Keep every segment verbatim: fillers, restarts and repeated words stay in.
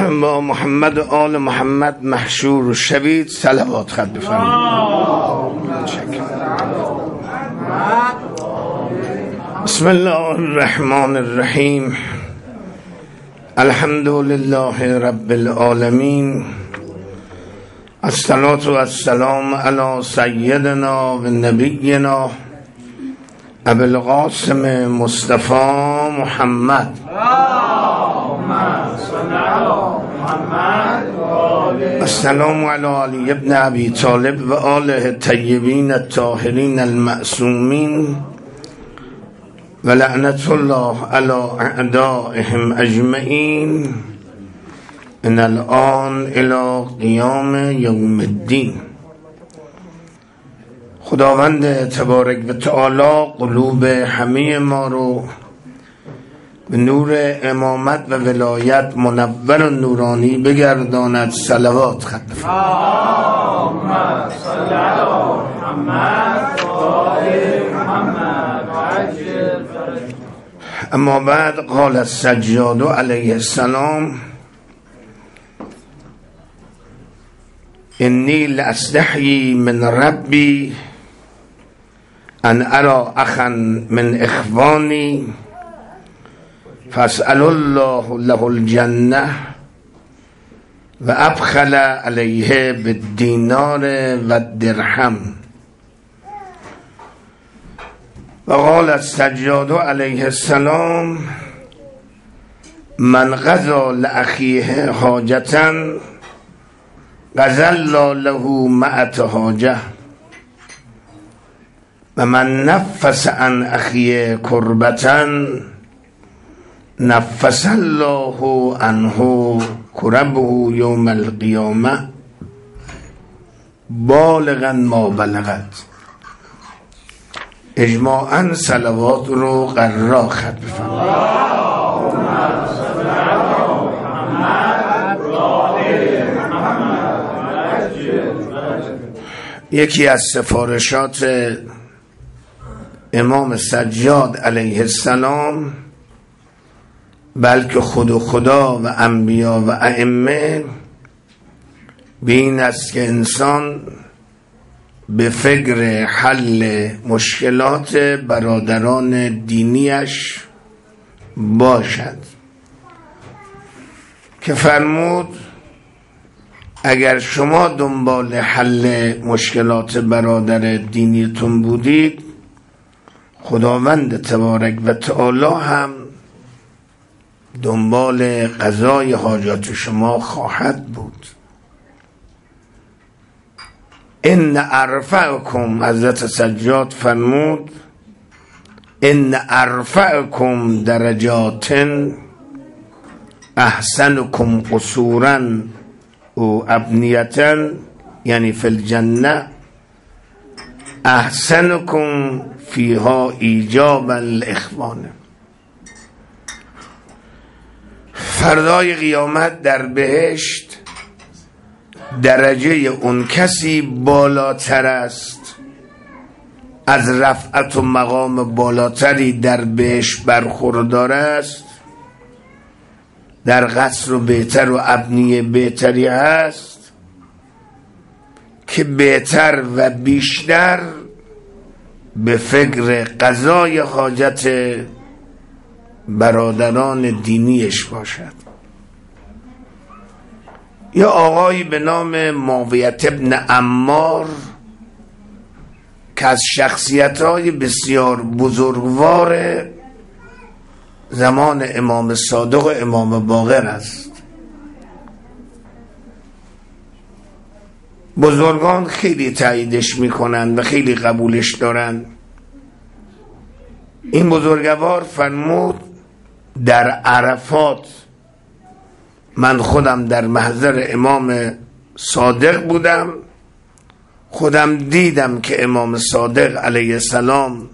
با محمد و آل محمد محشور و شوید صلوات خط بفرمایید. بسم الله الرحمن الرحیم. الحمد لله رب العالمین. الصلاة والسلام علی سیدنا و نبینا ابی القاسم مصطفی محمد. السلام علی علی ابن ابی طالب و آله الطیبین الطاهرین المعصومین و لعنت الله علی اعدائهم اجمعین من الان الی قیام یوم الدین. خداوند تبارک و تعالی قلوب همه ما رو به نور امامت و ولایت منور و نورانی بگرداند. صلوات خط اما بعد قال السجاد علیه السلام انی لاستحیی من ربی ان ارى اخا من اخوانی فاسأل الله له الجنه و ابخل علیه بالدینار و الدرهم. و قال السجاد علیه السلام من قضى لاخیه حاجة قضى الله له مئة حاجة و من نفس عن اخیه کربة نفس الله عنه کربه یوم القیامه بالغا ما بلغت. اجماعاً صلوات رو قرار خط بفرمایید. یکی از سفارشات امام سجاد علیه السلام، بلکه خود و خدا و انبیا و ائمه، به این است که انسان به فکر حل مشکلات برادران دینیش باشد، که فرمود اگر شما دنبال حل مشکلات برادر دینیتون بودید، خداوند تبارک و تعالی هم دنبال قضای حاجات شما خواهد بود. ان ارفعکم، حضرت سجاد فرمود ان ارفعکم درجات احسنکم قصورا او ابنیتا، یعنی فی الجنه احسنکم فیها ایجابا الاخوان. فردای قیامت در بهشت درجه اون کسی بالاتر است، از رفعت و مقام بالاتری در بهشت برخوردار است، در قصر و بهتر و ابنیه بهتری هست، که بهتر و بیشتر به فکر قضای حاجت برادران دینیش باشد. یا آقایی به نام معاویه ابن عمار که از شخصیت‌های بسیار بزرگوار زمان امام صادق و امام باقر است. بزرگان خیلی تاییدش میکنند و خیلی قبولش دارند. این بزرگوار فرمود در عرفات من خودم در محضر امام صادق بودم، خودم دیدم که امام صادق علیه السلام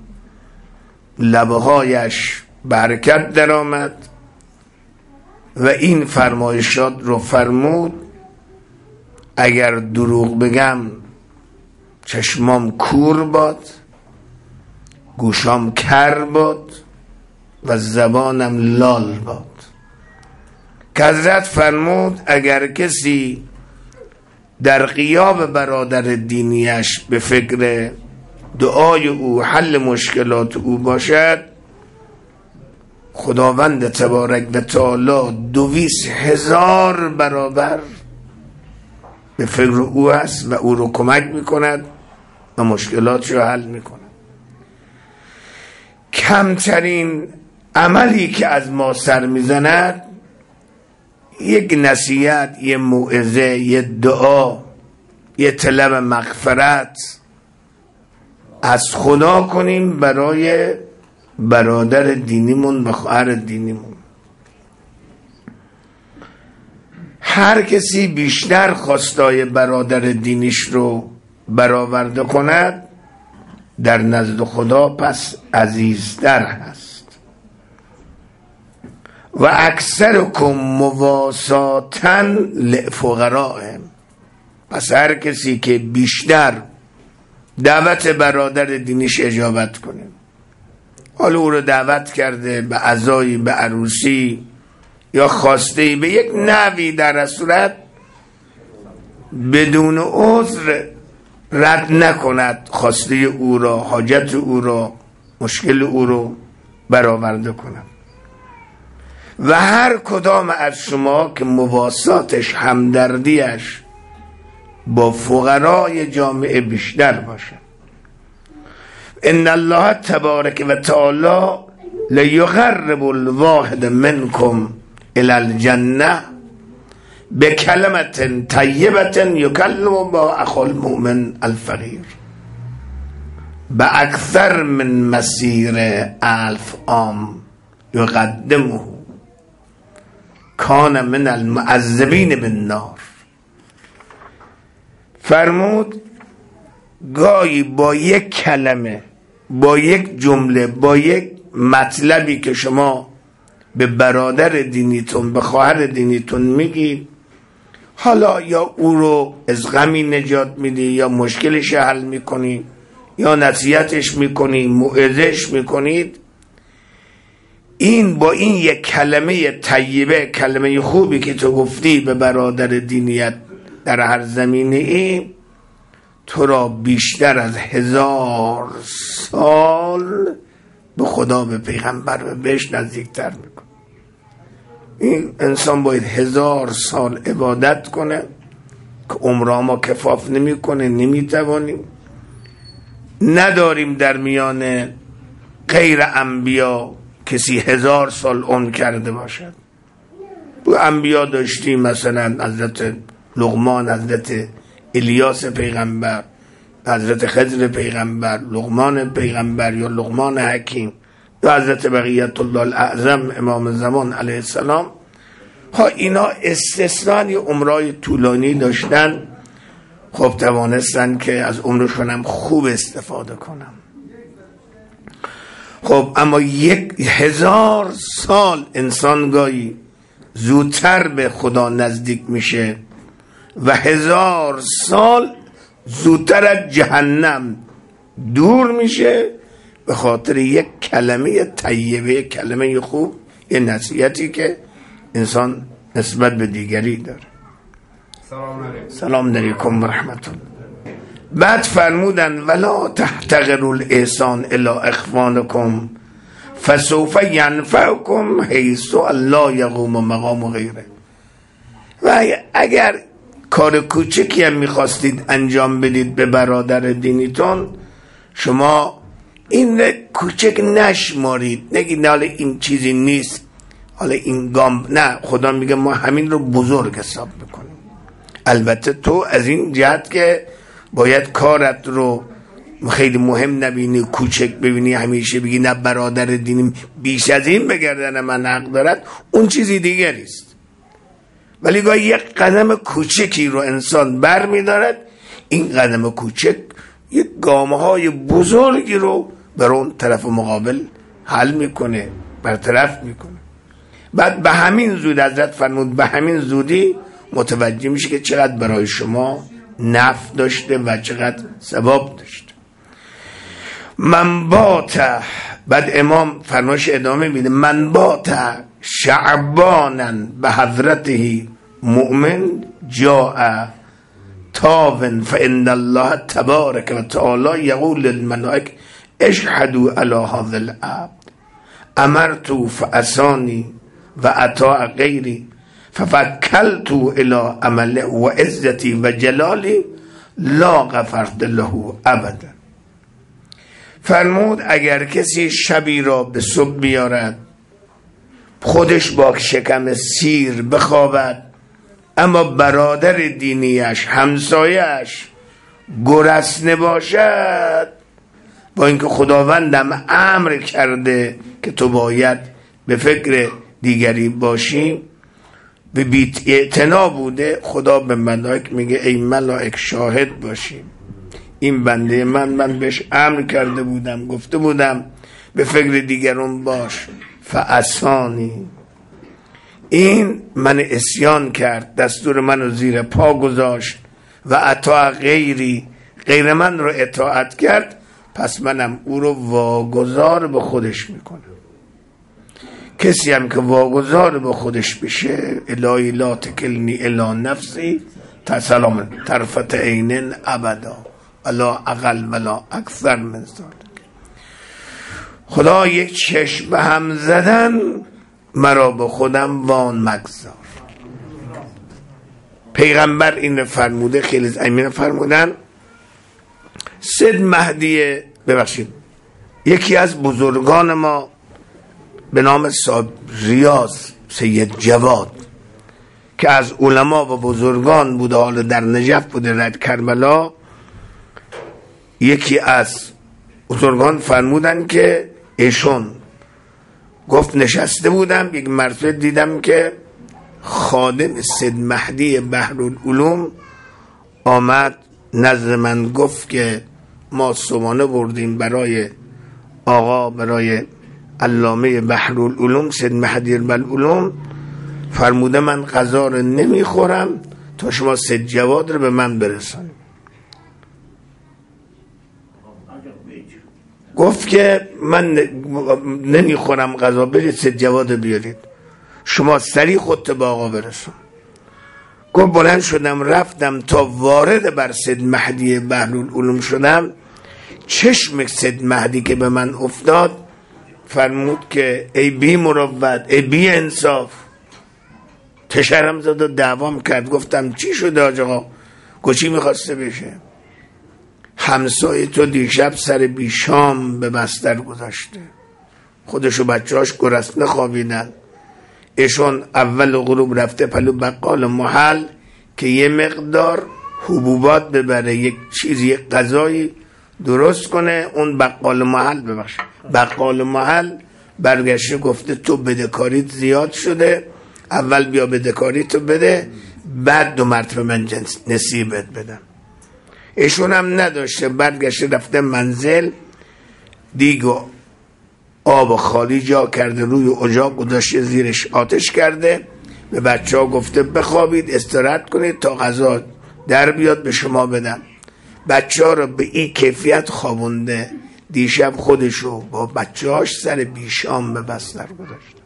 لبهایش برکت در آمد و این فرمایشات رو فرمود اگر دروغ بگم چشمام کور باد، گوشام کر باد و زبانم لال باد. حضرت فرمود اگر کسی در غیاب برادر دینیش به فکر دعای او حل مشکلات او باشد، خداوند تبارک و تعالی دویست هزار برابر به فکر او است و او رو کمک میکند و مشکلات رو حل میکند. کمترین عملی که از ما سر میزند یک نصیحت، یه موعظه، یه دعا، یه طلب مغفرت از خدا کنیم برای برادر دینیمون و خواهر دینیمون. هر کسی بیشتر خواستای برادر دینیش رو برآورده کند در نزد خدا پس عزیزتر هست. و اکثرکم مواساتا لفقرائهم، پس هر کسی که بیشتر دعوت برادر دینیش اجابت کنه، حالا او رو دعوت کرده به عزایی، به عروسی یا خواسته به یک نحوی، در صورت بدون عذر رد نکند خواسته او را، حاجت او را، مشکل او رو برآورده کند. و هر کدام از شما که مواساتش، همدردیش با فقرای جامعه بیشتر باشه. ان الله تبارک و تعالی لیقرب الواحد منکم الی الجنه بکلمة طیبة یکلم با اخو المؤمن الفقیر باکثر من مسیر الف عام یقدمه کان من المعذبین بالنار. فرمود گاهی با یک کلمه، با یک جمله، با یک مطلبی که شما به برادر دینیتون، به خواهر دینیتون میگید، حالا یا او رو از غمی نجات میدی، یا مشکلش حل میکنی، یا نصیحتش میکنی، موعظه‌اش میکنید، این با این یک کلمه طیبه، کلمه خوبی که تو گفتی به برادر دینیت در هر زمینه ای، تو را بیشتر از هزار سال به خدا، به پیغمبر و بهش نزدیکتر میکن. این انسان باید هزار سال عبادت کنه که عمره ما کفاف نمیکنه، نمیتوانیم، نداریم در میان غیر انبیا کسی هزار سال عمر کرده باشد. تو انبیا داشتیم مثلا حضرت لقمان، حضرت الیاس پیغمبر، حضرت خضر پیغمبر، لقمان پیغمبر یا لقمان حکیم، یا حضرت بقیت الله الاعظم امام زمان علیه السلام. ها اینا استثنایی عمرای طولانی داشتن، خب توانستن که از عمرشون هم خوب استفاده کنن. خب اما یک هزار سال انسان گاهی زودتر به خدا نزدیک میشه و هزار سال زودتر از جهنم دور میشه به خاطر یک کلمه طیبه، یک کلمه خوب، یک نصیحتی که انسان نسبت به دیگری داره. سلام علیکم. سلام علیکم و رحمت الله. بعد فرمودن ولا تحتقروا الاحسان الی اخوانکم فسوف ینفعکم حیث لا یقوم مقام غیره. و اگر کار کوچکی هم میخواستید انجام بدید به برادر دینیتون، شما این کوچک نشمارید، نگید حالا این چیزی نیست، حالا این گام، نه، خدا میگه ما همین رو بزرگ حساب میکنیم. البته تو از این جهت که باید کارت رو خیلی مهم نبینی، کوچک ببینی، همیشه بگی نه برادر دینیم بیش از این بگردن من حق دارد، اون چیزی دیگریست. ولی گاهی یک قدم کوچکی رو انسان بر می دارد، این قدم کوچک یک گامهای بزرگی رو بر اون طرف مقابل حل میکنه، برطرف میکنه. بعد به همین زود حضرت فرمود به همین زودی متوجه میشه که چقدر برای شما نفع داشته و چقدر ثواب داشته. من بات، بعد امام فرمایش ادامه میده، من بات شعبانا به حضرته مؤمن جاء تاون فإن الله تبارک و تعالی یقول للملائکه اشهدوا علی هذا العبد امرت فعصانی و اطاع غیری ففکلت الى عمله و عزتی و جلالی لا غفرت له ابدا. فرمود اگر کسی شبی را به صبح بیارد خودش با شکم سیر بخوابد اما برادر دینیش همسایش گرسنه باشد، با اینکه خداوندم امر کرده که تو باید به فکر دیگری باشی به بیت اعتنا بوده، خدا به ملائک میگه ای ملائک شاهد باشیم این بنده من من بهش امر کرده بودم گفته بودم به فکر دیگرون باش فعصانی، این من اسیان کرد دستور منو زیر پا گذاشت و اطاع غیری غیر من رو اطاعت کرد پس منم او رو واگذار به خودش میکنم. کسی هم که واگذار به خودش بشه الهی لا تکلنی الی نفسی تسلام طرفت عینن ابدا ولا اقل ولا اکثر من ذلک. خدا یک چشم به هم زدن مرا به خودم وان مگذار. پیغمبر این فرموده، خیلی زمین فرمودن. سید مهدی ببخشید یکی از بزرگان ما به نام صاحب ریاض سید جواد که از علما و بزرگان بوده، حالا در نجف بوده رد کربلا، یکی از بزرگان فرمودن که ایشون گفت نشسته بودم یک مرتبه دیدم که خادم سید مهدی بحرالعلوم آمد نزد من گفت که ما صبحانه بردیم برای آقا برای علامه بحرالعلوم سید مهدی بحرالعلوم، فرموده من غذا رو نمیخورم تا شما سید جواد رو به من برسانید. گفت که من نمیخورم غذا، برید سید جواد بیارید شما سریع خودت به آقا برسون. گفت بلند شدم رفتم تا وارد بر سید مهدی بحرالعلوم شدم، چشم سید مهدی که به من افتاد فرمود که ای بی مروت ای بی انصاف، تشرم زد و دعوام کرد. گفتم چی شده آج آقا؟ گفت چی میخواسته بشه؟ همسایه تو دیشب سر بی شام به بستر گذاشته، خودش و بچه هاش گرسنه خوابیدن، ایشون اول غروب رفته پلو بقال محل که یه مقدار حبوبات ببره، یک چیزی یک غذایی درست کنه. اون بقال محل ببخش بقال محل برگشته گفته تو بدهکاریت زیاد شده، اول بیا بدهکاریتو بده بعد دو مرتبه من نصیبت بدم. ایشون هم نداشته، برگشته رفته منزل، دیگ و آب خالی جا کرده روی اجاق گذاشته زیرش آتش کرده، به بچه ها گفته بخوابید استراحت کنید تا غذا در بیاد به شما بدم. بچه ها رو به این کیفیت خوابونده، دیشب خودشو با بچه هاش سر بیشام به بستر گذاشته.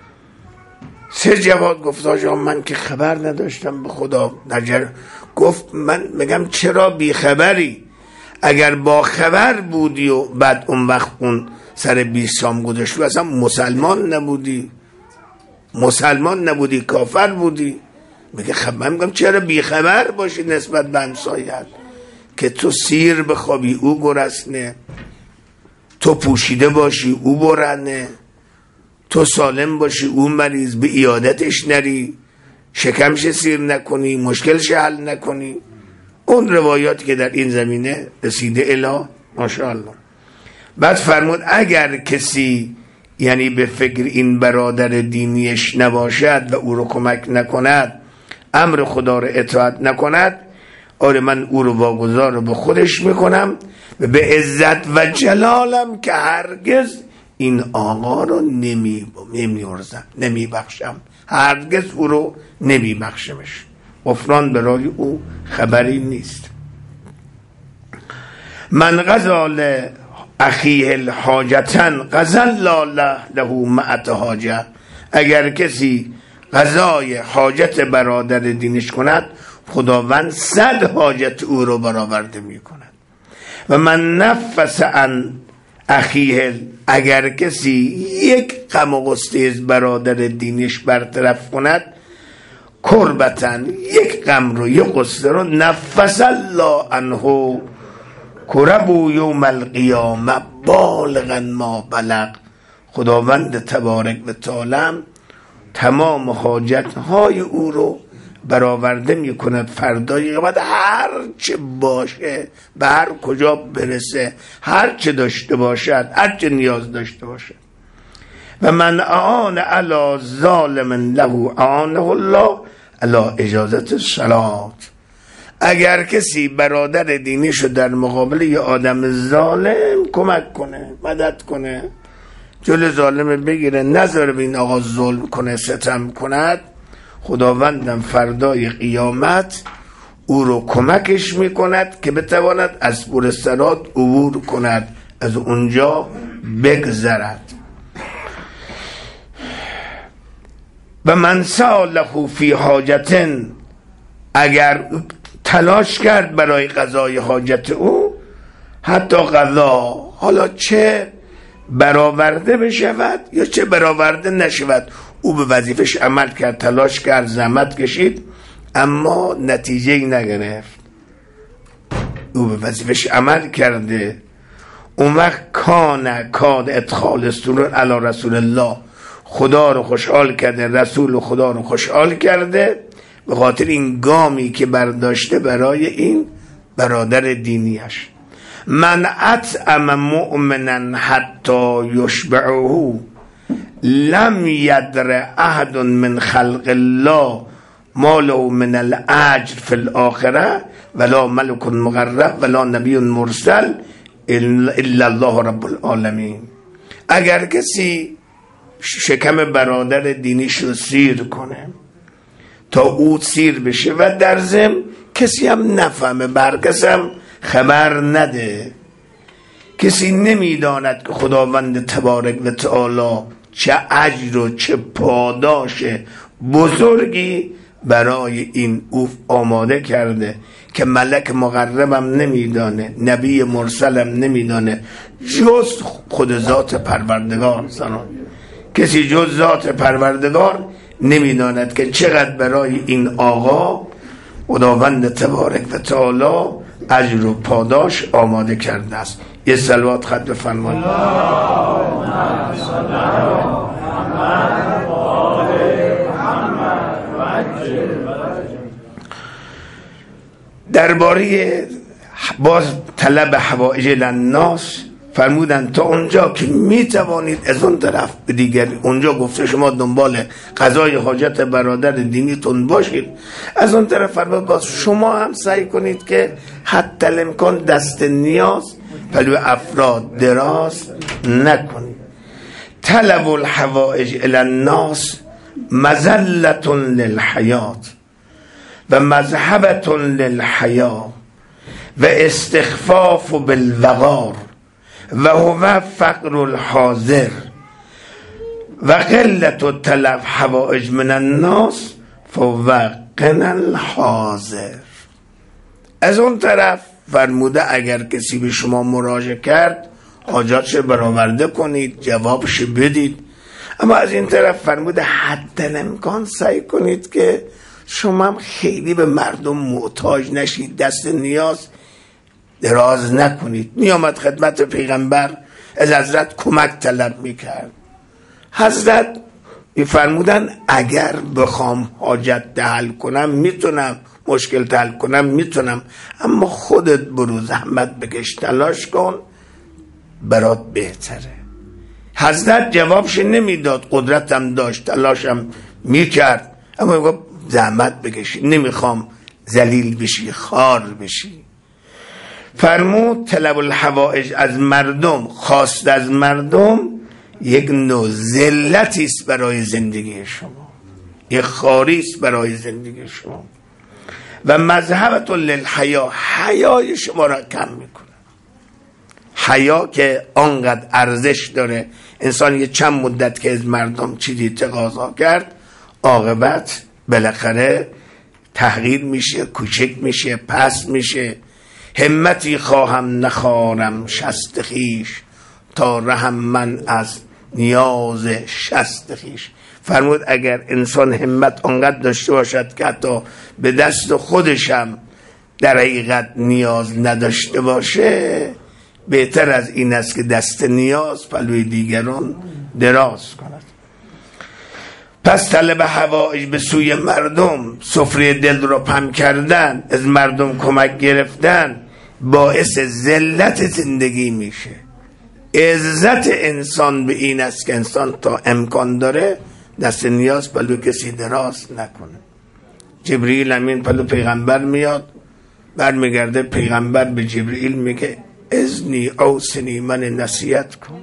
سه جواد گفت آجا من که خبر نداشتم به خدا نجر. گفت من میگم چرا بی خبری؟ اگر با خبر بودی و بعد اون وقت اون سر بیشام گذاشتی اصلا مسلمان نبودی، مسلمان نبودی کافر بودی. میگه خب من میگم چرا بی خبر باشی نسبت به همسایت که تو سیر بخوابی او گرسنه، تو پوشیده باشی او برهنه، تو سالم باشی او مریض، به عیادتش نری، شکمش سیر نکنی، مشکلش حل نکنی. اون روایاتی که در این زمینه رسیده الی ماشاءالله. بعد فرمود اگر کسی یعنی به فکر این برادر دینیش نباشد و او رو کمک نکند، امر خدا رو اطاعت نکند، آره من او رو واگذار به خودش میکنم و به عزت و جلالم که هرگز این آقا رو نمی نمیارزم نمی بخشم، هرگز او رو نمی بخشمش. غفران برای او خبری نیست. من غزال اخیه الحاجتن غزل لاله له معت حاجه اگر کسی قضای حاجت برادر دینش کند خداوند صد حاجت او رو برآورده می کند. و من نفس عن اخیه، اگر کسی یک غم و غصه از برادر دینش برطرف کند، کربتن یک غم رو یک غصه رو، نفس الله عنه کربو یوم القیامه بالغا ما بلغ، خداوند تبارک و تعالی تمام حاجت های او رو برآورده می کند فردای قیامت. هر چه باشه، به هر کجا برسه، هر چه داشته باشد، هر چه نیاز داشته باشد. و من اعان علی ظالم له اعانه الله علی اجازت الصلاة، اگر کسی برادر دینیشو در مقابل یه آدم ظالم کمک کنه، مدد کنه، جلو ظالم بگیره، نذاره به این آقا ظلم کنه، ستم کند، خداوندم فردای قیامت او رو کمکش میکند که بتواند از پور صراط عبور کند، از اونجا بگذرد. و من سأله فی حاجتن، اگر تلاش کرد برای قضای حاجت او، حتی قضا حالا چه برآورده بشود یا چه برآورده نشود، او به وظیفش عمل کرد، تلاش کرد، زحمت کشید، اما نتیجه نگرفت، او به وظیفش عمل کرده، اون وقت کان کاد ادخال سرور علی رسول الله، خدا رو خوشحال کرده، رسول خدا رو خوشحال کرده، به خاطر این گامی که برداشته برای این برادر دینیش. من اطعم مؤمنا حتی یشبعه لم یدر احد من خلق الله ما له من الاجر فی الاخره ولا ملک مقرب ولا نبی مرسل الا الله رب العالمین. اگر کسی شکم برادر دینیش رو سیر کنه تا او سیر بشه و در ضمن کسی هم نفهمه، بر کسی هم خبر نده، کسی نمیداند که خداوند تبارک و تعالی چه اجر و چه پاداش بزرگی برای این او آماده کرده که ملک مقربم نمیدانه، نبی مرسلم نمیدانه، جز خود ذات پروردگار. سلام. کسی جز ذات پروردگار نمیداند که چقدر برای این آقا خداوند تبارک و تعالی اجر و پاداش آماده کرده است. یه صلوات خط بفرمایید. درباره باز طلب حوائج الناس فرمودن تا اونجا که میتوانید از اون طرف به دیگر، اونجا گفته شما دنبال قضای حاجت برادر دینیتون باشید، از اون طرف فرمود باز شما هم سعی کنید که حتی الامکان دست نیاز پلو افراد دراز نکنید. طلب الحوائج الی الناس مذلة للحیات و مذهبة للحیا و استخفاف بالوقار و هو فقر الحاضر و قلت طلب حوائج من الناس فهو غنى الحاضر. از اون طرف فرموده اگر کسی به شما مراجعه کرد حاجاتش برآورده کنید، جوابش بدید، اما از این طرف فرموده حتی الامکان سعی کنید که شما هم خیلی به مردم محتاج نشید، دست نیاز دراز نکنید. می آمد خدمت پیغمبر از حضرت کمک طلب می کرد، حضرت می فرمودن اگر بخوام حاجت حل کنم میتونم، مشکل حل کنم میتونم، اما خودت برو زحمت بکش، تلاش کن، برات بهتره. حضرت جوابش نمیداد، قدرتم داشت، تلاشم میکرد، اما میگفت زحمت بکشی، نمیخوام ذلیل بشی، خار بشی. فرمود طلب الحوائج از مردم، خواست از مردم یک نوع ذلتی است برای زندگی شما، یک خاری است برای زندگی شما. و مذهبة للحیا، حیای شما را کم میکنه. حیا که آنقدر ارزش داره، انسان یه چند مدت که از مردم چیزی تقاضا کرد، عاقبت بالاخره تغییر میشه، کوچک میشه، پس میشه. همتی خواهم نخوارم شست خیش، تا رهم من از نیاز شست خیش. فرمود اگر انسان همت آنقدر داشته باشد که حتی به دست خودشم در حقیقت نیاز نداشته باشه، بهتر از این است که دست نیاز پلوی دیگران دراز کند. پس طلب حوائج به سوی مردم، سفره دل را پم کردن، از مردم کمک گرفتن، باعث ذلت زندگی میشه. عزت انسان به این است که انسان تا امکان داره دست نیاز پلو کسی دراز نکنه. جبرئیل امین پلو پیغمبر میاد، برمیگرده پیغمبر به جبرئیل میگه اذنی اوصنی، من نصیحت کن.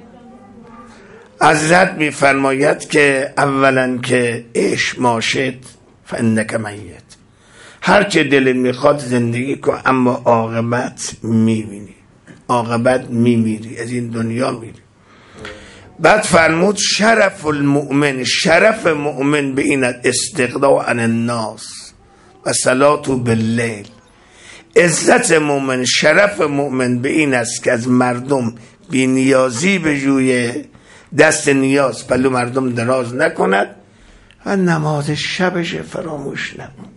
حضرت میفرماید که اولا که عیش ماشد فانک میت، هرچه دلت میخواد زندگی کن، اما عاقبت میبینی، عاقبت میمیری، از این دنیا میری. بعد فرمود شرف المؤمن، شرف مؤمن به این استغنا عن الناس و صلات باللیل. عزت مؤمن، شرف مؤمن به این است که از مردم بی نیازی بجویه، دست نیاز پلو مردم دراز نکند و نماز شبش فراموش نکند.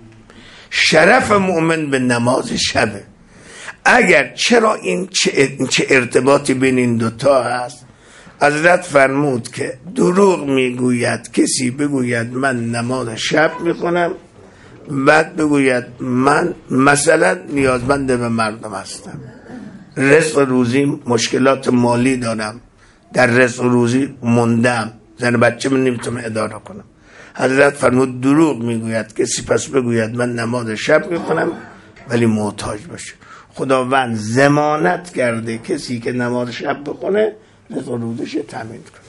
شرف مؤمن به نماز شبه. اگر چرا این چه, چه ارتباطی بین این دوتا هست؟ حضرت فرمود که دروغ میگوید کسی بگوید من نماز شب میکنم، بعد بگوید من مثلا نیازمند به مردم هستم، رزق روزی مشکلات مالی دارم، در رزق روزی موندم، زن بچه من نمیتونم اداره کنم. حضرت فرمود دروغ میگوید کسی پس بگوید من نماز شب میکنم ولی محتاج باشه. خداوند ضمانت کرده کسی که نماز شب بخونه رزق روزیش تامین کنه.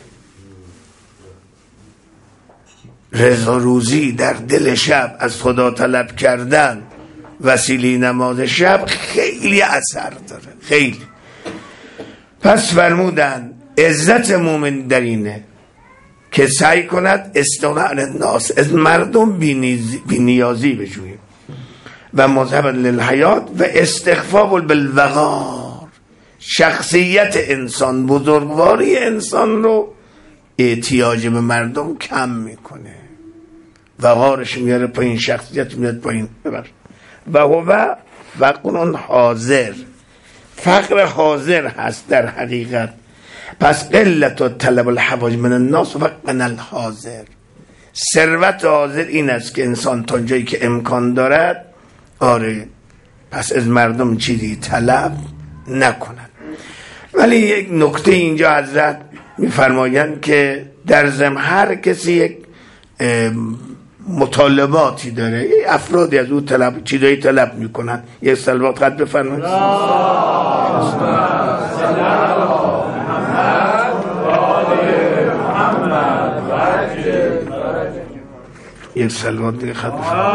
رزق روزی در دل شب از خدا طلب کردن وسیله نماز شب خیلی اثر داره، خیلی. پس فرمودن عزت مومن در اینه که سعی کند استغنا عن الناس، از مردم بی نیازی بجوید، و مذهب للحیات و استخفاف بالوقار. شخصیت انسان، بزرگواری انسان رو احتیاج به مردم کم میکنه، وقارش میاره پایین، شخصیت میاد پایین. ببر و هو فقر حاضر، فقر حاضر هست در حقیقت. پس قلت و طلب الحوائج من الناس و غنى الحاضر. ثروت حاضر این است که انسان تا جایی که امکان دارد، آره، پس از مردم چیزی طلب نکنن. ولی یک نکته اینجا حضرت میفرمایند که در ضمن هر کسی یک مطالباتی داره، افرادی از او طلب چیزایی طلب میکنن. یک صلوات قد بفرمایید. یک صلوات دیگه خط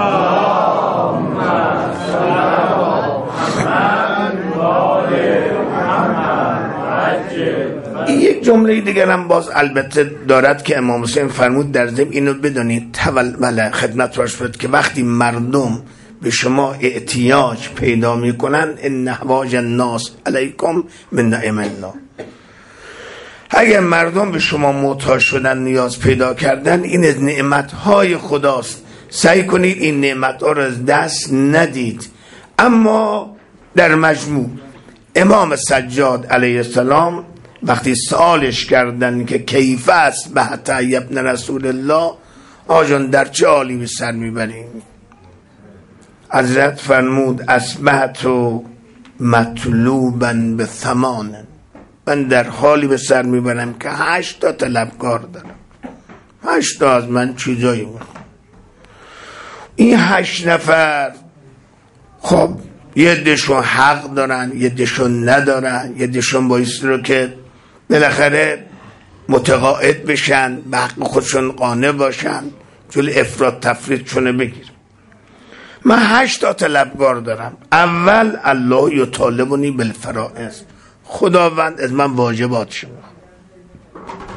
این یک جمله دیگر هم باز البته دارد که امام حسین فرمود در ضمن اینو بدونید تول خدمت راش بود که وقتی مردم به شما احتیاج پیدا میکنن ان حواج الناس علیکم من نعم الله، اگر مردم به شما محتاج شدن، نیاز پیدا کردن، این از نعمتهای خداست. سعی کنید این نعمتها را از دست ندید. اما در مجموع امام سجاد علیه السلام وقتی سوالش کردن که کیف است بحت ابن رسول الله، آجان در چه حالی به سر میبریم؟ حضرت فرمود اصبحت مطلوبا به ثمان، من در حالی به سر میبرم که هشت تا طلبکار دارم، هشت تا از من چیزایی میخوام. این هشت نفر خب یه دشون حق دارن، یه دشون ندارن، یه دشون بایستی رو که بالاخره متقاعد بشن، به حق خودشون قانع باشن، جلوی افراط تفرید چونه بگیر. من هشت تا طلبکار دارم. اول الله یطالبنی بالفرائض، خداوند از من واجبات شما.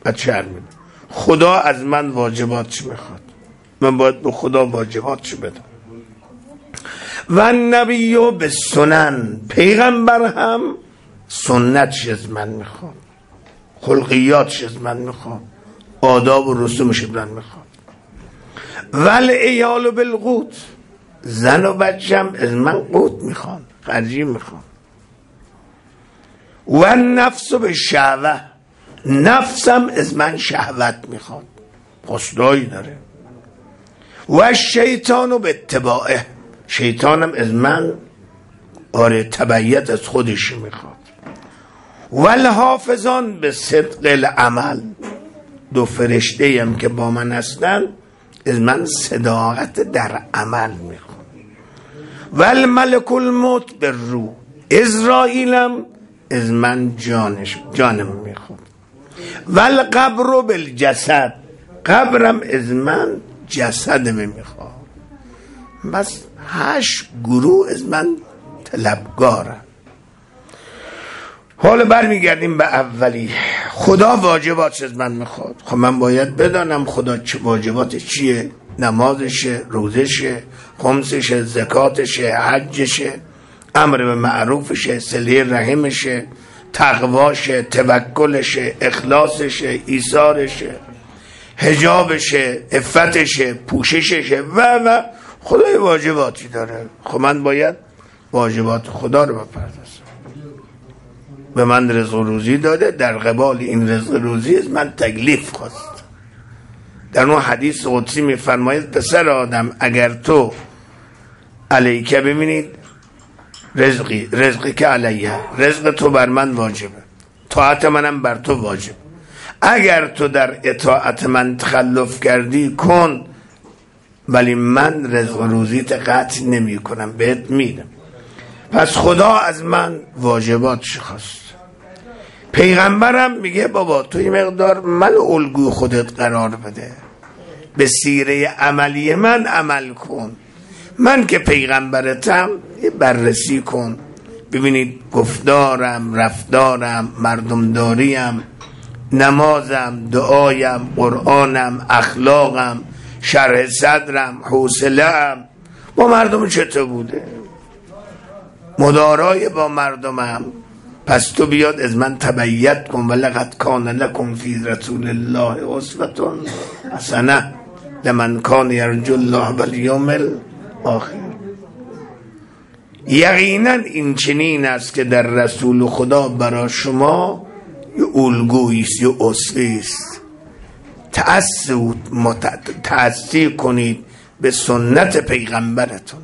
بچه هر میده. خدا از من واجبات چی میخواد؟ من باید به خدا واجبات چی بدم. و نبی به سنن، پیغمبر هم سنتش از من میخواد، خلقیاتش از من میخواد، آداب و رسومش از من میخواد. ول ایال بالقوت، زن و بچم از من قوت میخوان، خرجی میخوان. و نفس به شهوه، نفسم از من شهوت میخواد، قصدایی داره. و شیطانو به اتباعه، شیطانم از من آره تبعیت از خودش میخواد. والحافظان به صدق العمل، دو فرشته هم که با من هستن از من صداقت در عمل میخواد. والملک الموت به روح، اسرائیلم از من جانش جانم میخواد. والقبر بالجسد، قبرم از من جسدم میخواد. بس هشت گروه از من طلبگارن. حالا برمیگردیم به اولی، خدا واجبات از من میخواد. خب من باید بدانم خدا چه واجبات چیه، نمازشه، روزشه، خمسشه، زکاتشه، حجشه، امر به معروفشه، صله رحمشه، تقواشه، توکلشه، اخلاصشه، ایثارشه، حجابشه، عفتشه، پوشششه و و خدای واجباتی داره. خب من باید واجبات خدا رو بپردازم. به من رزق و روزی داده، در قبال این رزق و روزی از من تکلیف خواست. در اون حدیث قدسی میفرماید پسر آدم اگر تو علیکه، ببینید رزقی رزقی که علیه، رزق تو بر من واجبه، طاعت منم بر تو واجب. اگر تو در اطاعت من تخلف کردی کن، ولی من رزق و روزیت قطع نمی کنم، بهت میدم. پس خدا از من واجباتش خواست. پیغمبرم میگه بابا تو این مقدار من الگوی خودت قرار بده، به سیره عملی من عمل کن. من که پیغمبرتم یه بررسی کن، ببینید گفتارم، رفتارم، مردمداریم، نمازم، دعایم، قرآنم، اخلاقم، شرح صدرم، حوصله‌ام با مردم چطور بوده، مدارای با مردمم. پس تو بیاد از من تبعیت کن. ولقد کان لکم فی رسول الله اسوة حسنة لمن کان یرجو الله والیوم الاخر. یقینا این چنین است که در رسول خدا برای شما یه الگویی است، یه اسوه‌ای است. تأسی کنید به سنت پیغمبرتون.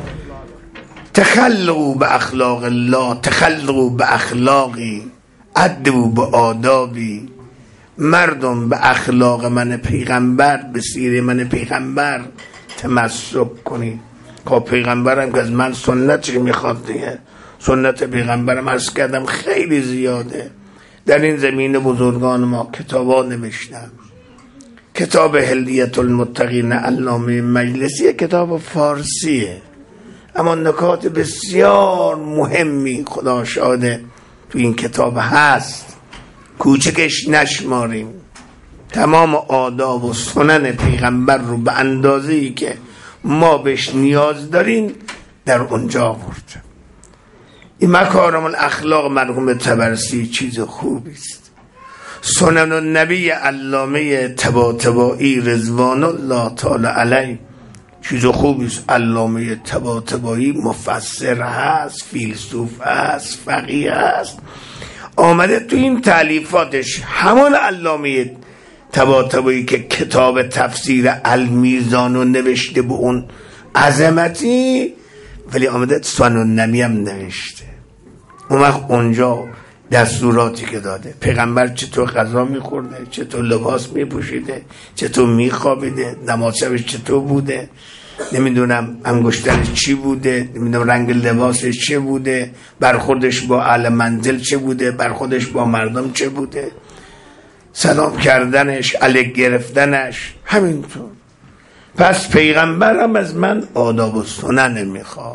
تخلقوا به اخلاق الله، تخلقوا به اخلاقی، ادبوا به آدابی. مردم به اخلاق من پیغمبر، به سیره من پیغمبر تمسک کنید. که پیغمبرم که از من سنتش میخواد دیگه. سنت پیغمبرم عرض کردم خیلی زیاده. در این زمینه بزرگان ما کتابا نوشتن. کتاب حلیت المتقین علامه مجلسی کتاب فارسیه، اما نکات بسیار مهمی خدا شاهده تو این کتاب هست، کوچکش نشماریم. تمام آداب و سنن پیغمبر رو به اندازه‌ای که ما بهش نیاز داریم در اونجا آورد. این مکارم الاخلاق مرحوم طبرسی چیز خوبی است. سنن النبی علامه طباطبایی رضوان الله تعالی علیه چیز خوبی است. علامه طباطبایی مفسر هست، فیلسوف هست، فقیه هست. آمده تو این تالیفاتش همون علامه طباطبایی که کتاب تفسیر المیزان رو نوشته به اون عظمتی، ولی آمده سنن النبی هم نوشته. اون وقت اونجا دستوراتی که داده، پیغمبر چطور غذا میخورده، چطور لباس میپوشیده، چطور میخوابیده، نماز شبش چطور بوده، نمیدونم انگشترش چی بوده، نمیدونم رنگ لباسش چه بوده، برخوردش با اهل منزل چه بوده، برخوردش با مردم چه بوده، سلام کردنش، علیک گرفتنش، همینطور. پس پیغمبرم از من آداب و سنن میخواد.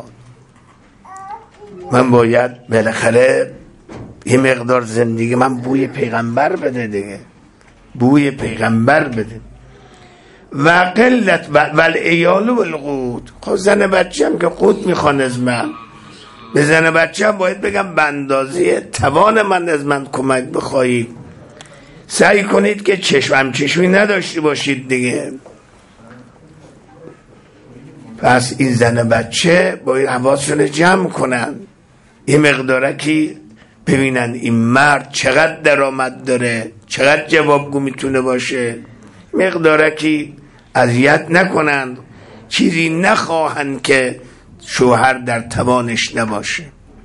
من باید بالاخره یه مقدار زندگی من بوی پیغمبر بده دیگه. بوی پیغمبر بده. و قلت و العیال و القوت. خب زن بچه هم که قوت میخوان از من، به زن بچه هم باید بگم به اندازه توان من از من کمک بخواهید، سعی کنید که چشم چشمی نداشته باشید دیگه. پس این زن بچه باید حواسشون جمع کنن، یه مقدارکی ببینن این مرد چقدر درآمد داره، چقدر جوابگو میتونه باشه، مقدارکی اذیت نکنن، چیزی نخواهن که شوهر در توانش نباشه.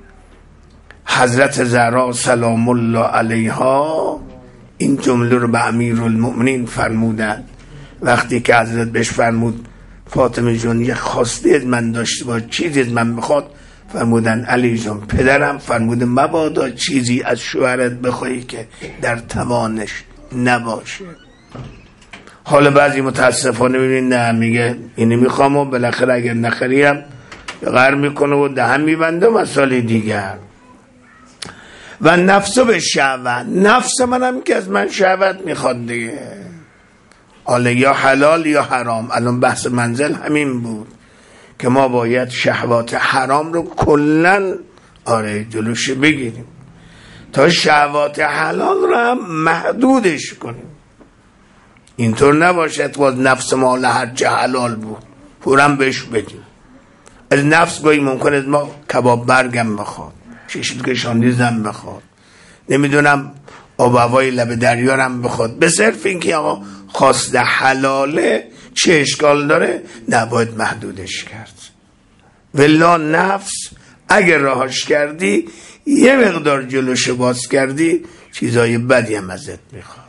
حضرت زهرا سلام الله علیها این جمله رو به امیرالمؤمنین فرمودن وقتی که حضرت بهش فرمود فاطمه جون یه خواسته از من داشته باش، چیزی از من میخواد، فرمودن علی جون پدرم فرموده مبادا چیزی از شوهرت بخوایی که در توانش نباشه. حالا بعضی متاسفانه میبینید نه میگه اینی میخوام و بالاخره اگر نخریم غر میکنه و دهن میبنده مسئله دیگر. و نفسو به شهوت، نفس منم که از من شهوت میخواد دیگه، حالا یا حلال یا حرام. الان بحث منزل همین بود که ما باید شهوات حرام رو کلن آره جلوش بگیریم تا شهوات حلال رو هم محدودش کنیم. اینطور نباشد باز نفس ما لهر چه حلال بود فورم بهش بدیم. از نفس گاهی ممکن است ما کباب برگم بخواد، شیشید کشاندی زن بخواد، نمیدونم آب هوای لب دریارم بخواد، به صرف اینکه آقا خواست حلاله چه اشکال داره، نباید محدودش کرد. ولا نفس اگر راهش کردی یه مقدار جلوش باز کردی چیزای بدی هم ازت میخواد.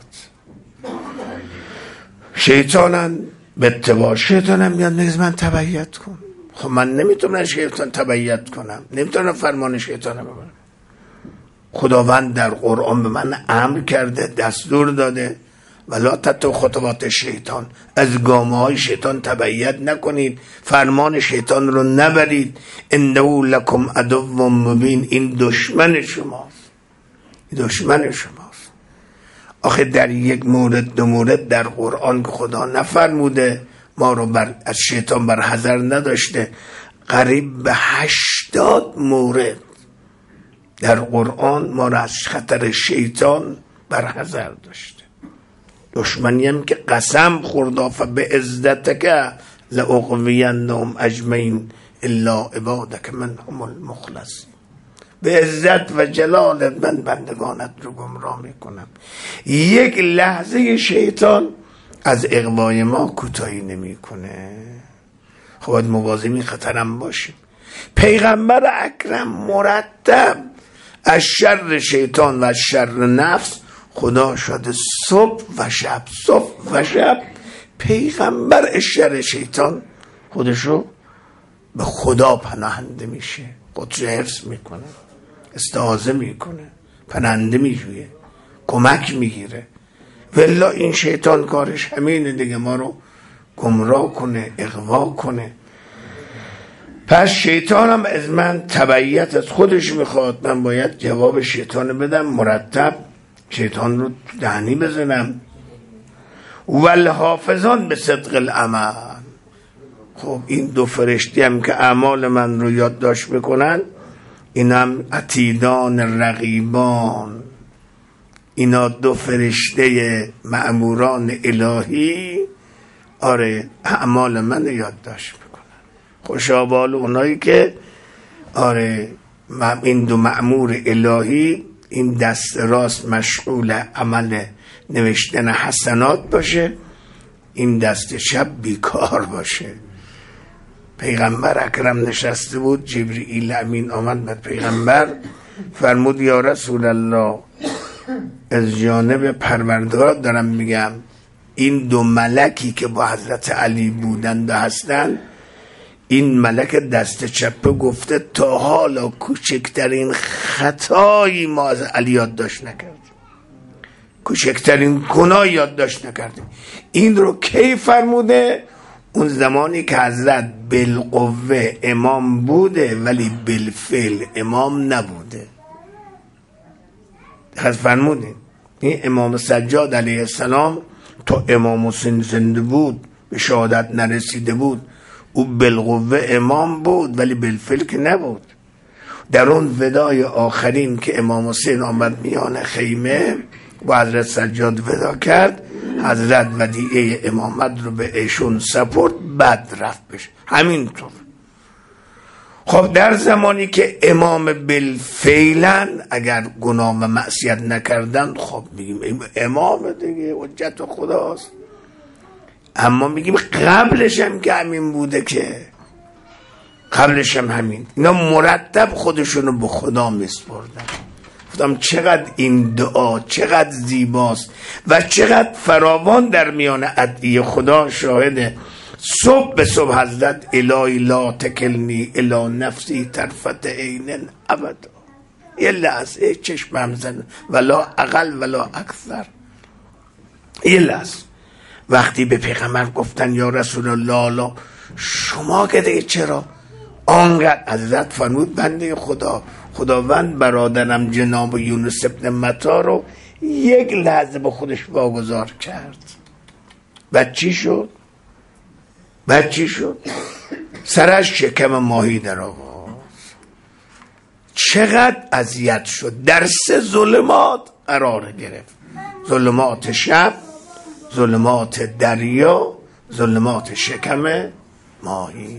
شیطانن به اتباع شیطانم میاد نگز من تبعیت کن. خب من نمیتونم شیطان تبعیت کنم، نمیتونم فرمان شیطان ببرم. خداوند در قرآن به من امر کرده، دستور داده ولا تتبعوا خطوات شیطان، از گامه های شیطان تبعیت نکنید، فرمان شیطان رو نبرید. انه لکم عدو مبین، این دشمن شماست، این دشمن شماست. آخه در یک مورد دو مورد در قرآن که خدا نفرموده ما رو بر از شیطان بر حذر نداشته، قریب به هشتاد مورد در قرآن ما رو از خطر شیطان بر حذر داشته. دشمنی هم که قسم خورد فبه عزتک لأغوینهم اجمعین الا عبادک منهم المخلصین، به عزت و جلالت من بندگانت رو گمراه میکنم. یک لحظه شیطان از اغوای ما کوتاهی نمیکنه. خب باید مواظب خطرم باشیم. پیغمبر اکرم مرتب از شر شیطان و از شر نفس خدا شده صبح و شب، صبح و شب پیغمبر از شر شیطان خودشو به خدا پناهنده میشه، خودشو حفظ میکنه، استعاذه میکنه، پناهنده میجویه، کمک میگیره. ولی این شیطان کارش همینه دیگه، ما رو گمراه کنه، اغوا کنه. پس شیطان هم از من تبعیت از خودش میخواد، من باید جواب شیطان بدم، مرتب شیطان رو دهنی بزنم. والحافظان به صدق العمل. خب این دو فرشتی هم که اعمال من رو یادداشت میکنن، اینم عتیدان رقیبان، اینا دو فرشته مأموران الهی آره اعمال من یادداشت میکنن. خوشا بال اونایی که آره این دو مأمور الهی این دست راست مشغول عمل نوشتن حسنات باشه، این دست چپ بیکار باشه. پیغمبر اکرم نشسته بود، جبرئیل امین آمد به پیغمبر فرمود یا رسول الله از جانب پروردگار دارم میگم، این دو ملکی که با حضرت علی بودند و هستند، این ملک دست چپه گفته تا حالا کوچکترین خطایی ما از علی یادداشت نکردیم، کوچکترین گناه یادداشت نکردیم. این رو کی فرموده؟ اون زمانی که حضرت بالقوه امام بوده ولی بالفعل امام نبوده. خود فرموده این امام سجاد علیه السلام تا امام حسین زنده بود به شهادت نرسیده بود، او بالقوه امام بود ولی بالفعل که نبود. در اون ودای آخرین که امام حسین آمد میان خیمه و حضرت سجاد ودا کرد، حضرت ودیعه امامت رو به ایشون سپرد، بعد رفت بشه. همینطور. خب در زمانی که امام بالفعلا اگر گناه و معصیت نکردن، خب میگیم امام دیگه حجت خداست. اما میگیم قبلش هم که همین بوده، که قبلش هم همین. اینا مرتب خودشونو به خدا میسپردن. گفتم چقدر این دعا چقدر زیباست و چقدر فراوان در میان ادعیه خدا شاهده. صبح به صبح حضرت الهی لا تکلنی الی نفسی طرفت عین ابدا، یه لحظه چشمم زن، ولا اقل ولا اکثر، یه لحظه. وقتی به پیغمبر گفتن یا رسول الله لا، شما که دیگه چرا آنقدر؟ حضرت فرمود بنده خدا، خداوند برادرم جناب یونس ابن متی رو یک لحظه به خودش واگذار کرد. بعد چی شد؟ بعد چی شد؟ سرش شکم ماهی در آورد. چقدر اذیت شد. در سه ظلمات قرار گرفت: ظلمات شب، ظلمات دریا، ظلمات شکم ماهی.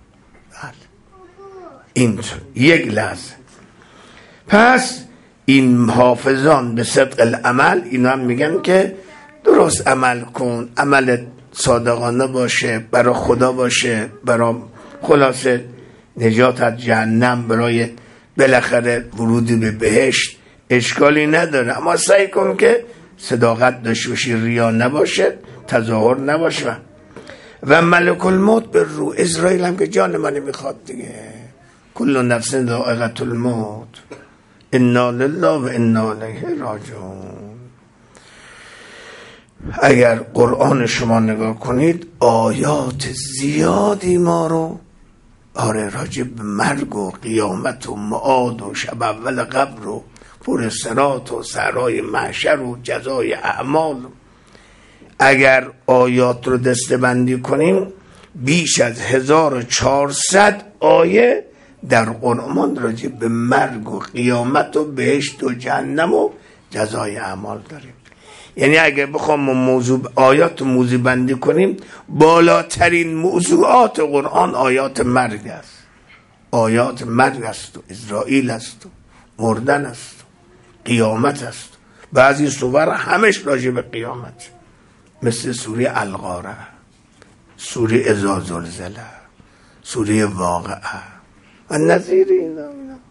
این یک لحظه. پس این حافظان به صدق العمل، اینا هم میگن که درست عمل کن، عملت صادقانه باشه، برای خدا باشه، برای خلاصه نجات از جهنم، برای بالاخره ورود به بهشت، اشکالی نداره. اما سعی کن که صداقت داشته باشی، ریا نباشه، تظاهر نباشه. و ملک الموت به رو اسرائیل هم که جان من میخواد دیگه. کل نفس ذائقة الموت، انا لله و انا الیه راجعون. اگر قرآن شما نگاه کنید، آیات زیادی ما رو آره راجع به مرگ و قیامت و معاد و شب اول قبر و پر صراط و صحرای محشر و جزای اعمال، اگر آیات رو دسته‌بندی کنیم بیش از هزار و چهارصد آیه در قرآن راجع به مرگ و قیامت و بهشت و جهنم و جزای اعمال داریم. یعنی اگر بخوام موضوع آیات رو موضوع بندی کنیم، بالاترین موضوعات قرآن آیات مرگ است. آیات مرگ است و اسرائیل است و مردن است و قیامت است. بعضی سور همش راجع به قیامت، مثل سوره القارعه، سوره اذا زلزله، سوره واقعه و نظیر اینا.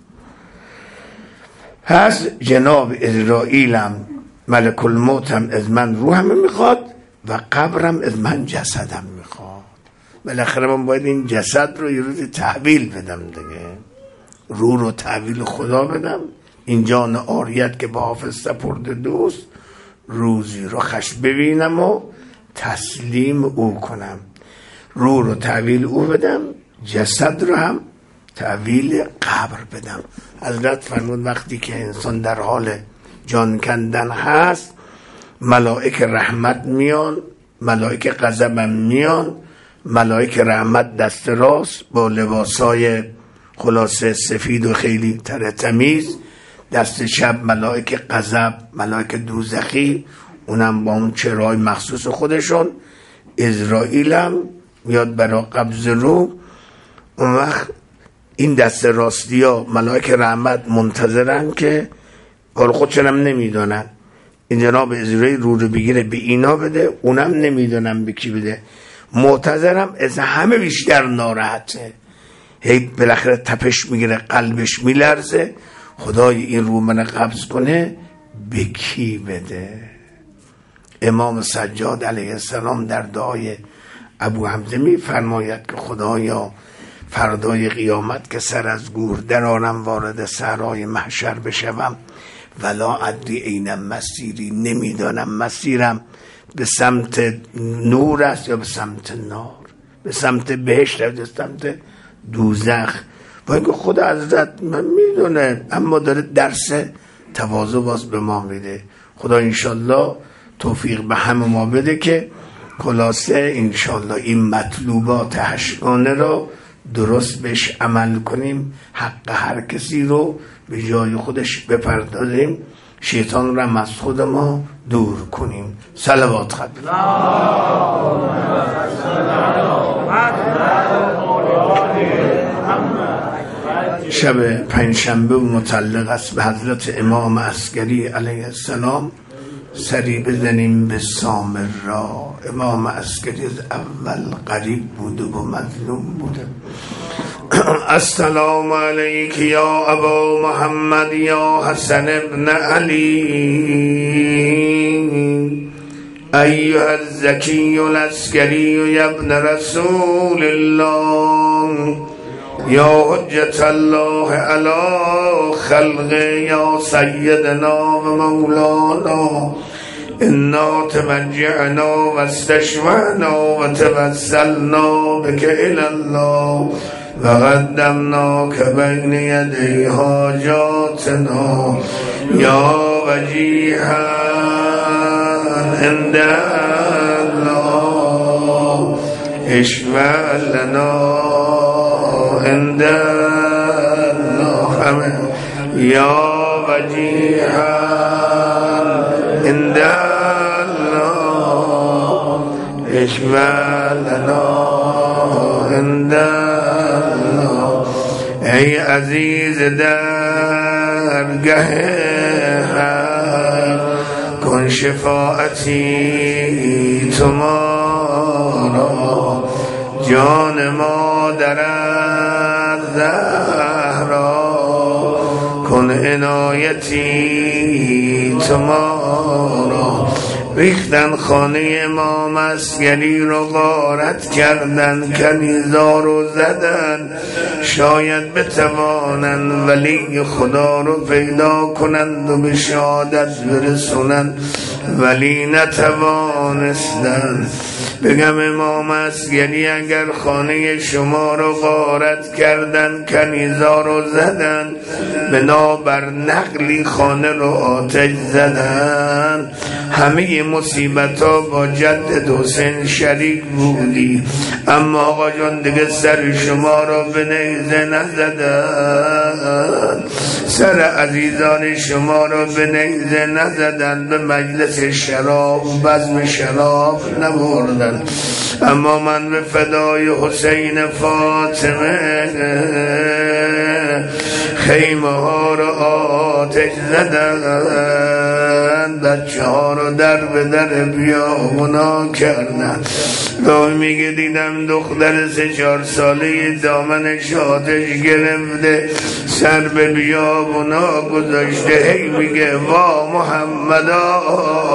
پس جناب اسرائیل هم ملک الموت هم از من روحم میخواد و قبرم از من جسدم میخواد. بالاخره من باید این جسد رو یه روزی تحویل بدم دیگه، روح رو تحویل خدا بدم. این جان عاریت که با حافظ سپرده دوست، روزی رو خش ببینم و تسلیم او کنم. روح رو تحویل او بدم، جسد رو هم تحویل قبر بدم. حضرت فرمود وقتی که انسان در حال جان کندن هست، ملائک رحمت میان، ملائک غضب میان. ملائک رحمت دست راست با لباسای خلاصه سفید و خیلی تر تمیز، دست چپ ملائک غضب، ملائک دوزخی، اونم با اون چهره‌های مخصوص خودشون. اسرائیل هم میاد برای قبض روح. اون وقت این دست راستی ها ملائک رحمت منتظرن که کار خودشون هم نمیدونن این جناب اسرائیل رو رو بگیره به اینا بده، اونم نمیدونن به کی بده. معتذرم از همه بیشتر ناراحته، هی بالاخره تپش میگیره، قلبش میلرزه. خدای این رو من قبض کنه به کی بده؟ امام سجاد علیه السلام در دعای ابو حمزه میفرماید که خدایا فردای قیامت که سر از گور درآرم وارد صحرای محشر بشوم، ولا ادری این مسیری، نمیدانم مسیرم به سمت نور است یا به سمت نار، به سمت بهشت یا به سمت دوزخ. و اینکه خدا حضرت من میدونه، اما داره درس تواضع باز به ما میده. خدا انشالله توفیق به همه ما بده که خلاصه انشالله این مطلوبات هشتگانه را درست بهش عمل کنیم، حق هر کسی رو به جای خودش بپردازیم، شیطان را از خود ما دور کنیم. صلوات خط شب پنجشنبه متعلق است به حضرت امام عسکری علیه السلام. سری بزنیم به سامرا. امام عسکری از اول غریب بوده و مظلوم بوده. السلام علیک یا ابا محمد یا حسن ابن علی ایها الزکی العسکری یا ابن رسول الله یا حجت الله علی خلق یا سیدنا و مولانا انا تمجعنا و استشفعنا و توسلنا بك الى الله و قدمناک بین یدی حاجاتنا یا وجیها عند الله اشفع لنا عند الله یا وجیها عند الله اشفع لنا عند الله. ای عزیز درگه کن شفاعتی تو ما را، جان مادر زهرا کن عنایتی تو ما را. ریختن خانه ما مسگری رو غارت کردن، کنیزا رو زدن، شاید بتوانن ولی خدا رو پیدا کنند و به شهادت برسونن، ولی نتوانستن. بگم امام عسکری اگر خانه شما رو غارت کردن، کنیزا رو زدن، بنابر نقلی خانه رو آتش زدن، همه مصیبت ها با جد حسین شریک بودی، اما آقا جان دیگه سر شما رو به نیزه نزدن، سر عزیزان شما رو به نیزه نزدن، به مجلس شراب و بزم شراب نبردن. اما من به فدای حسین فاطمه خیمه ها رو آتش زدن، بچه ها رو در به در بیابونا کردن. گاهی میگه دیدم دختر سه چهار ساله دامنش آتش گرفته، سر به بیابونا گذاشته، هی میگه وا محمدا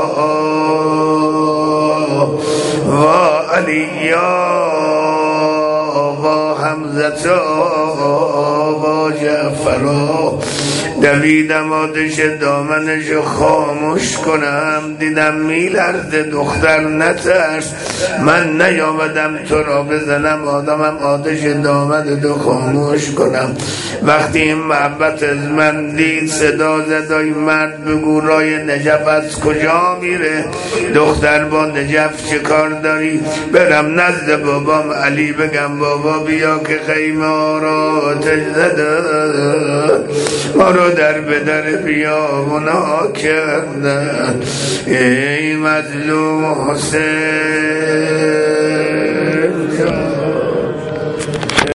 وا علیا وا حمزتا وا جعفرا. دویدم آتش دامنش خاموش کنم، دیدم میلرزه، دختر نترس، من نیامدم تو را بزنم، آدمم آتش دامن دو خاموش کنم. وقتی این محبت از من دید صدا زد ای مرد بگو رای نجف از کجا میره؟ دختر با نجف چه کار داری؟ برم نزد بابام علی بگم بابا بیا که خیمه ها را آتش زده، ما رو در به در بیابونا کردن. ای مظلوم حسین